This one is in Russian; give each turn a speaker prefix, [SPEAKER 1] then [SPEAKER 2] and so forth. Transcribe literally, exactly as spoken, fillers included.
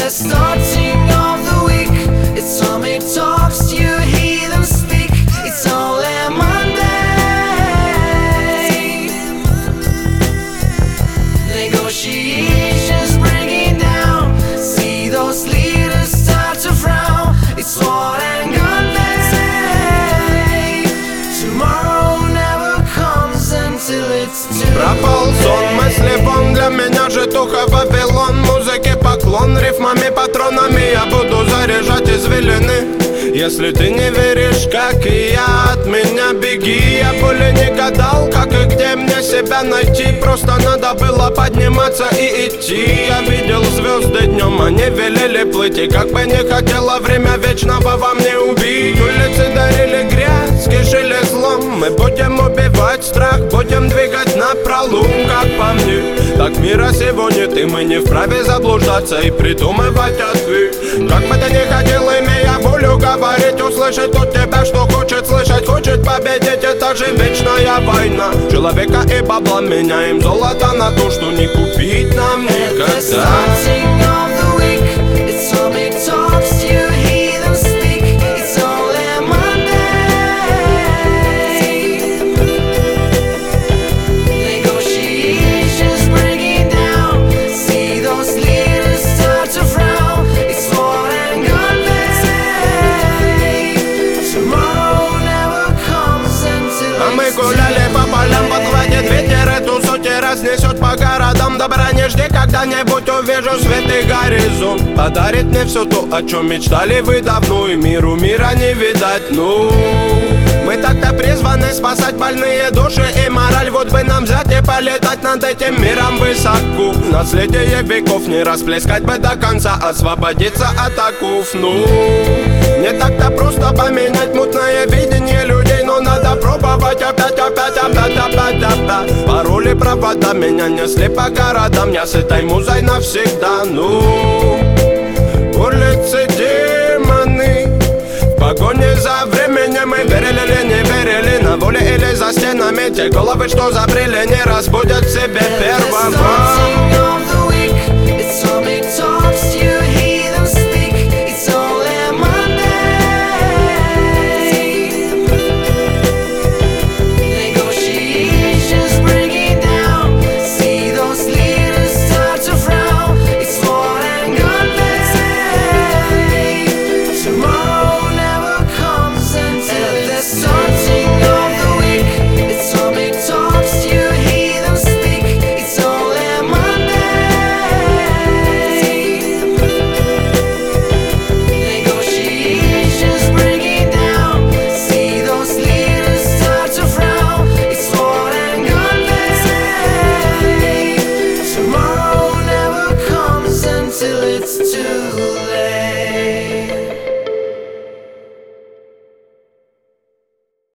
[SPEAKER 1] the starting of the week, it's only talks you hear them speak. It's only Monday. Negotiations breaking down, see those leaders start to frown. It's sword and gun day. Tomorrow never comes until it's too
[SPEAKER 2] Пропал сон, мысли вон, для меня житуха Вавилон. Музыке поклон, рифмами, патронами я буду заряжать извилины. Если ты не веришь, как и я, от меня беги. Я более не гадал, как и где мне себя найти. Просто надо было подниматься и идти. Я видел звезды днем, они велели плыть. И как бы не хотела время вечного во мне убить. Улицы дарили грязь, кишили злом. Мы будем убивать страх, будем двигать напролом. Как по мне, так мира сегодня ты. Мы не вправе заблуждаться и придумывать ответ. Как бы ты ни хотел, имея волю говорить, услышать от тебя, что хочет слышать, хочет победить. Это же вечная война человека и бабла. Меняем золото на то, что не купить нам никогда. Гуляли по полям, подводит ветер, эту сути разнесет по городам. Добра не жди, когда-нибудь увижу свет и горизонт. Подарит мне все то, о чем мечтали вы давно. И миру мира не видать, ну. Мы так-то призваны спасать больные души и мораль. Вот бы нам взять и полетать над этим миром высоко. Наследие веков не расплескать бы до конца, освободиться от оков, ну. Не так-то просто поменять мутное видение людей, но надо пробовать опять, опять, опять, опять, опять. Пароли, провода меня несли по городам. Я с этой музой навсегда, ну. Улицы демоны, в погоне за временем. Мы верили или не верили, на воле или за стенами. Те головы, что забрели, не разбудят в себе первого.
[SPEAKER 1] till it's too late.